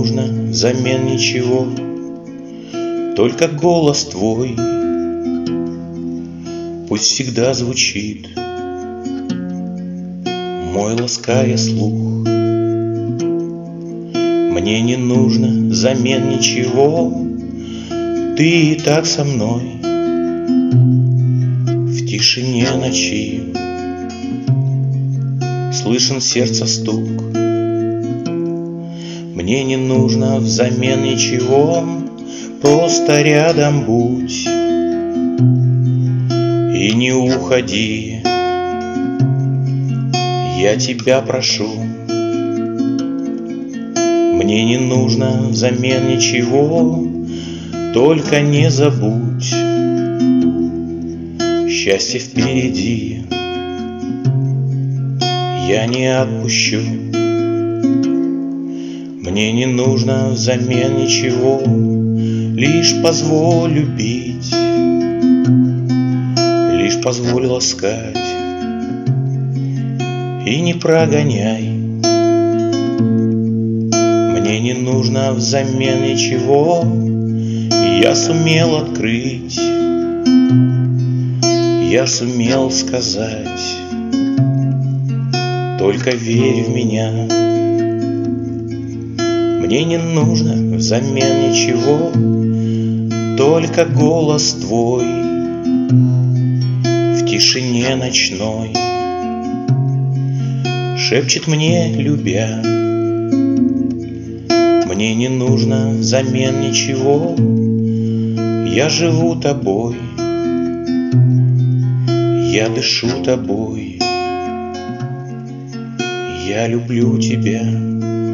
нужно взамен ничего, только голос твой пусть всегда звучит, мой лаская слух. Мне не нужно взамен ничего, ты и так со мной в тишине ночи. Слышен сердца стук. Мне не нужно взамен ничего, просто рядом будь и не уходи, я тебя прошу. Мне не нужно взамен ничего, только не забудь, счастье впереди, я не отпущу. Мне не нужно взамен ничего, лишь позволь любить, лишь позволь ласкать и не прогоняй. Мне не нужно взамен ничего, я сумел открыть, я сумел сказать, только верь в меня. Мне не нужно взамен ничего, только голос твой в тишине ночной шепчет мне, любя. Мне не нужно взамен ничего, я живу тобой, я дышу тобой, я люблю тебя.